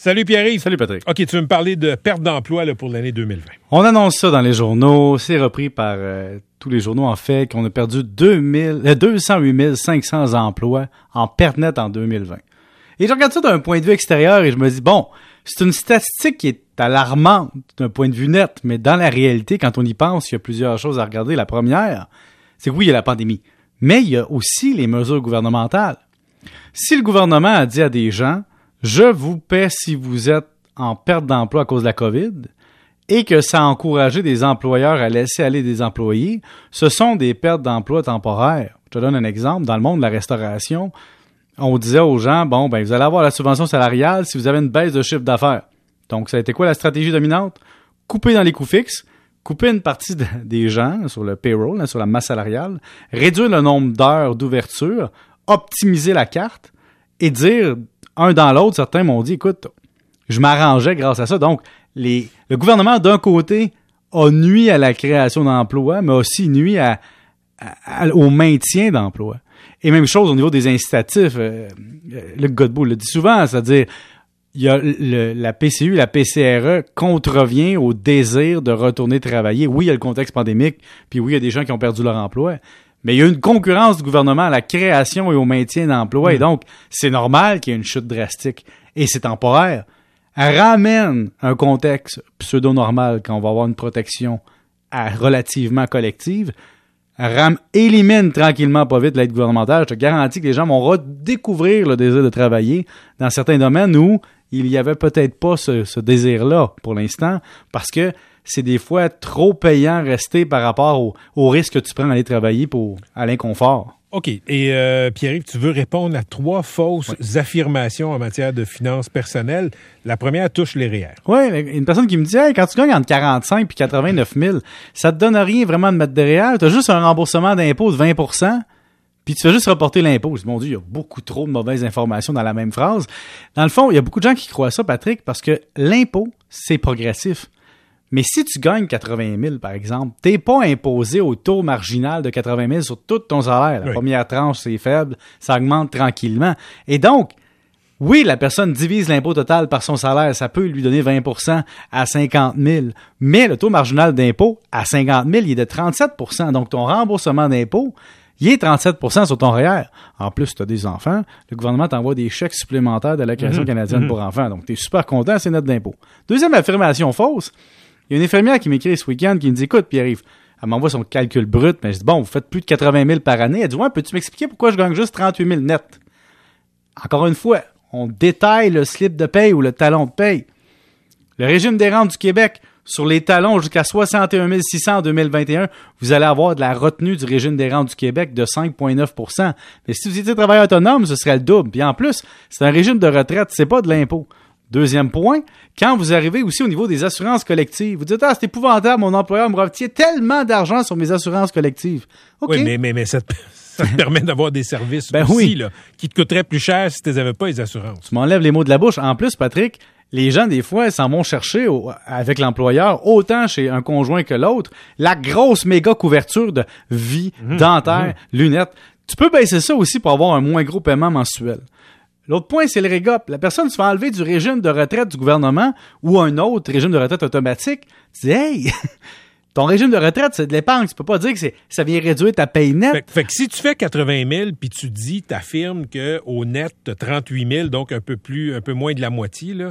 Salut Pierre-Yves. Salut Patrick. OK, tu veux me parler de perte d'emploi là, pour l'année 2020. On annonce ça dans les journaux. C'est repris par tous les journaux, en fait, qu'on a perdu 208 500 emplois en perte nette en 2020. Et je regarde ça d'un point de vue extérieur et je me dis, bon, c'est une statistique qui est alarmante d'un point de vue net, mais dans la réalité, quand on y pense, il y a plusieurs choses à regarder. La première, c'est que oui, il y a la pandémie, mais il y a aussi les mesures gouvernementales. Si le gouvernement a dit à des gens, je vous paie si vous êtes en perte d'emploi à cause de la COVID, et que ça a encouragé des employeurs à laisser aller des employés, ce sont des pertes d'emploi temporaires. Je te donne un exemple. Dans le monde de la restauration, on disait aux gens, bon, ben vous allez avoir la subvention salariale si vous avez une baisse de chiffre d'affaires. Donc, ça a été quoi la stratégie dominante? Couper dans les coûts fixes, couper une partie des gens sur le payroll, sur la masse salariale, réduire le nombre d'heures d'ouverture, optimiser la carte et dire, un dans l'autre, certains m'ont dit, écoute, je m'arrangeais grâce à ça. Donc, le gouvernement, d'un côté, a nui à la création d'emplois, mais aussi nui au maintien d'emplois. Et même chose au niveau des incitatifs. Luc Godbout le dit souvent, c'est-à-dire, il y a la PCU, la PCRE contrevient au désir de retourner travailler. Oui, il y a le contexte pandémique, puis oui, il y a des gens qui ont perdu leur emploi, mais il y a une concurrence du gouvernement à la création et au maintien d'emplois, et donc, c'est normal qu'il y ait une chute drastique. Et c'est temporaire. Elle ramène un contexte pseudo-normal quand on va avoir une protection relativement collective. Élimine tranquillement, pas vite, l'aide gouvernementale. Je te garantis que les gens vont redécouvrir le désir de travailler dans certains domaines où il y avait peut-être pas ce désir-là pour l'instant, parce que c'est des fois trop payant rester par rapport au risque que tu prends d'aller travailler à l'inconfort. OK. Et Pierre-Yves, tu veux répondre à 3 fausses affirmations en matière de finances personnelles. La première touche les REER. Oui, une personne qui me dit, hey, quand tu gagnes entre 45 et 89 000, ça te donne rien vraiment de mettre de REER. Tu as juste un remboursement d'impôt de 20 % puis tu fais juste reporter l'impôt. Je dis, mon Dieu, il y a beaucoup trop de mauvaises informations dans la même phrase. Dans le fond, il y a beaucoup de gens qui croient ça, Patrick, parce que l'impôt, c'est progressif. Mais si tu gagnes 80 000, par exemple, t'es pas imposé au taux marginal de 80 000 sur tout ton salaire. La première tranche, c'est faible, ça augmente tranquillement. Et donc, oui, la personne divise l'impôt total par son salaire, ça peut lui donner 20 % à 50 000. Mais le taux marginal d'impôt, à 50 000, il est de 37 %. Donc, ton remboursement d'impôt, il est 37 % sur ton REER. En plus, si tu as des enfants, le gouvernement t'envoie des chèques supplémentaires de l'Allocation canadienne pour enfants. Donc, tu es super content, c'est net d'impôt. Deuxième affirmation fausse, il y a une infirmière qui m'écrit ce week-end qui me dit, écoute, Pierre-Yves, elle m'envoie son calcul brut, mais je dis, bon, vous faites plus de 80 000 par année. Elle dit, ouais, peux-tu m'expliquer pourquoi je gagne juste 38 000 net? Encore une fois, on détaille le slip de paye ou le talon de paye. Le régime des rentes du Québec, sur les talons jusqu'à 61 600 en 2021, vous allez avoir de la retenue du régime des rentes du Québec de 5,9 %. Mais si vous étiez travailleur autonome, ce serait le double. Puis en plus, c'est un régime de retraite, c'est pas de l'impôt. Deuxième point, quand vous arrivez aussi au niveau des assurances collectives, vous dites, c'est épouvantable, mon employeur me retient tellement d'argent sur mes assurances collectives. Okay. Oui, mais ça te permet d'avoir des services aussi, là, qui te coûteraient plus cher si tu n'avais pas les assurances. Tu m'enlèves les mots de la bouche. En plus, Patrick, les gens, des fois, s'en vont chercher avec l'employeur, autant chez un conjoint que l'autre, la grosse méga couverture de vie, dentaire, lunettes. Tu peux baisser ça aussi pour avoir un moins gros paiement mensuel. L'autre point, c'est le REGOP. La personne se fait enlever du régime de retraite du gouvernement ou un autre régime de retraite automatique. Tu dis, hey, ton régime de retraite, c'est de l'épargne. Tu peux pas dire que ça vient réduire ta paye nette. Fait que si tu fais 80 000 puis tu t'affirmes qu'au net, tu as 38 000, donc un peu moins de la moitié, là,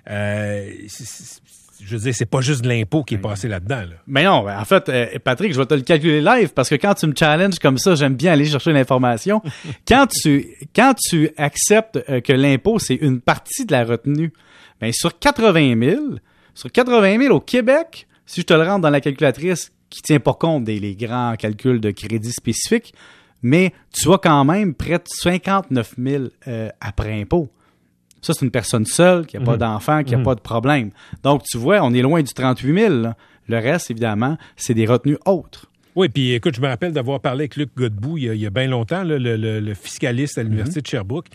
je veux dire, c'est pas juste de l'impôt qui est passé là-dedans. Là. Mais non, en fait, Patrick, je vais te le calculer live parce que quand tu me challenges comme ça, j'aime bien aller chercher l'information. Quand tu acceptes que l'impôt, c'est une partie de la retenue, bien, sur 80 000 au Québec, si je te le rentre dans la calculatrice qui tient pas compte des grands calculs de crédit spécifiques, mais tu as quand même près de 59 000 après impôt. Ça, c'est une personne seule, qui n'a pas d'enfant, qui n'a pas de problème. Donc, tu vois, on est loin du 38 000. Là. Le reste, évidemment, c'est des retenues autres. Oui, puis écoute, je me rappelle d'avoir parlé avec Luc Godbout il y a bien longtemps, là, le fiscaliste à l'Université de Sherbrooke,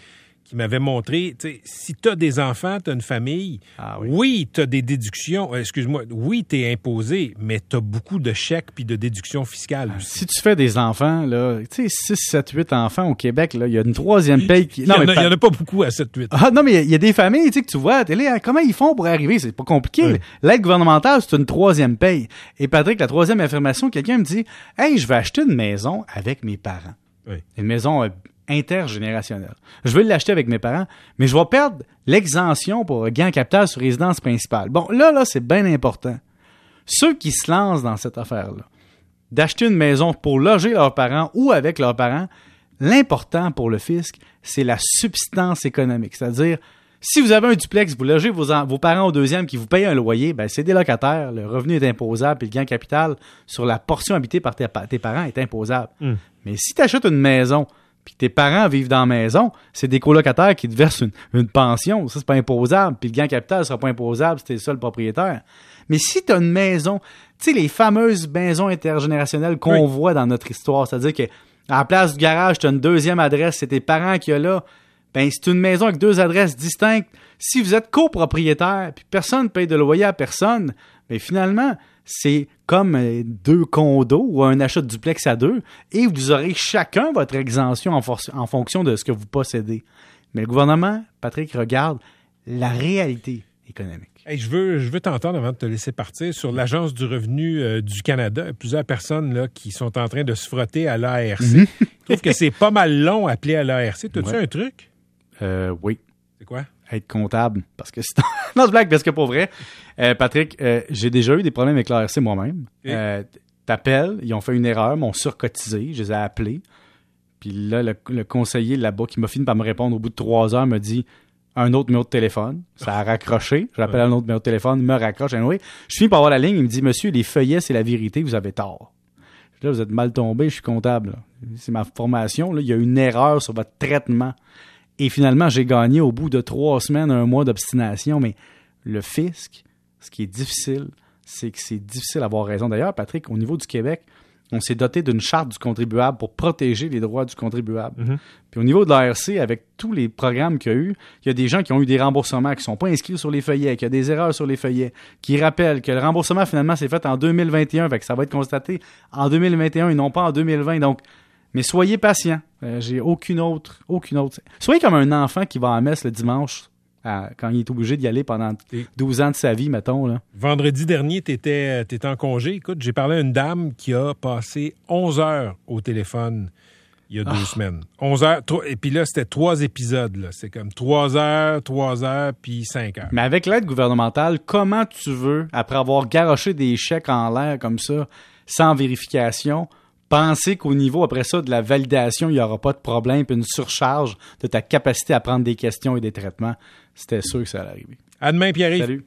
qui m'avait montré, tu sais, si tu as des enfants, tu as une famille, oui, tu as des déductions, oui, tu es imposé, mais tu as beaucoup de chèques puis de déductions fiscales aussi. Si tu fais des enfants, là, tu sais, 6, 7, 8 enfants au Québec, là, il y a une troisième paye qui... Il y en a pas beaucoup à 7, 8. Ah non, mais il y a des familles, tu sais, que tu vois à la télé, hein, comment ils font pour arriver? C'est pas compliqué. Oui. L'aide gouvernementale, c'est une troisième paye. Et Patrick, la troisième affirmation, quelqu'un me dit, « Hey, je vais acheter une maison avec mes parents. » Oui. Une maison intergénérationnelle. Je veux l'acheter avec mes parents, mais je vais perdre l'exemption pour gain capital sur résidence principale. Bon, là, c'est bien important. Ceux qui se lancent dans cette affaire-là, d'acheter une maison pour loger leurs parents ou avec leurs parents, l'important pour le fisc, c'est la substance économique. C'est-à-dire, si vous avez un duplex, vous logez vos parents au deuxième qui vous payent un loyer, ben c'est des locataires, le revenu est imposable, puis le gain capital sur la portion habitée par tes parents est imposable. Mais si tu achètes une maison, puis que tes parents vivent dans la maison, c'est des colocataires qui te versent une pension, ça c'est pas imposable, puis le gain capital sera pas imposable si t'es le seul propriétaire. Mais si tu as une maison, tu sais, les fameuses maisons intergénérationnelles qu'on voit dans notre histoire, c'est-à-dire que à la place du garage, tu as une deuxième adresse, c'est tes parents qui ont là, ben c'est une maison avec 2 adresses distinctes. Si vous êtes copropriétaire, puis personne ne paye de loyer à personne, ben finalement, c'est comme 2 condos ou un achat de duplex à 2, et vous aurez chacun votre exemption en fonction de ce que vous possédez. Mais le gouvernement, Patrick, regarde la réalité économique. Hey, je veux t'entendre avant de te laisser partir sur l'Agence du revenu du Canada. Il y a plusieurs personnes là, qui sont en train de se frotter à l'ARC. Je trouve que c'est pas mal long à appeler à l'ARC. T'as-tu un truc? Oui. C'est quoi? Être comptable. Parce que c'est... non, je blague, parce que pour vrai, Patrick, j'ai déjà eu des problèmes avec l'ARC moi-même. T'appelles, ils ont fait une erreur, m'ont surcotisé, je les ai appelés. Puis là, le conseiller là-bas qui m'a fini par me répondre au bout de 3 heures me dit un autre numéro de téléphone. Ça a raccroché. J'appelle un autre numéro de téléphone, il me raccroche. Anyway, je finis par avoir la ligne, il me dit « Monsieur, les feuillets, c'est la vérité, vous avez tort. » Là, vous êtes mal tombé, je suis comptable. Là. C'est ma formation. Là. Il y a une erreur sur votre traitement. Et finalement, j'ai gagné au bout de 3 semaines, 1 mois d'obstination. Mais le fisc, ce qui est difficile, c'est que c'est difficile d'avoir raison. D'ailleurs, Patrick, au niveau du Québec, on s'est doté d'une charte du contribuable pour protéger les droits du contribuable. Puis au niveau de l'ARC, avec tous les programmes qu'il y a eu, il y a des gens qui ont eu des remboursements qui ne sont pas inscrits sur les feuillets, qui a des erreurs sur les feuillets, qui rappellent que le remboursement, finalement, s'est fait en 2021, fait que ça va être constaté en 2021 et non pas en 2020. Donc, mais soyez patients. J'ai aucune autre. Soyez comme un enfant qui va à la messe le dimanche quand il est obligé d'y aller pendant 12 ans de sa vie, mettons. Là. Vendredi dernier, t'étais en congé. Écoute, j'ai parlé à une dame qui a passé 11 heures au téléphone il y a 2 semaines. 11 heures, et puis là, c'était 3 épisodes. Là. C'est comme 3 heures, puis 5 heures. Mais avec l'aide gouvernementale, comment tu veux, après avoir garoché des chèques en l'air comme ça, sans vérification, penser qu'au niveau, après ça, de la validation, il n'y aura pas de problème, puis une surcharge de ta capacité à prendre des questions et des traitements? C'était sûr que ça allait arriver. À demain, Pierre-Yves. Salut.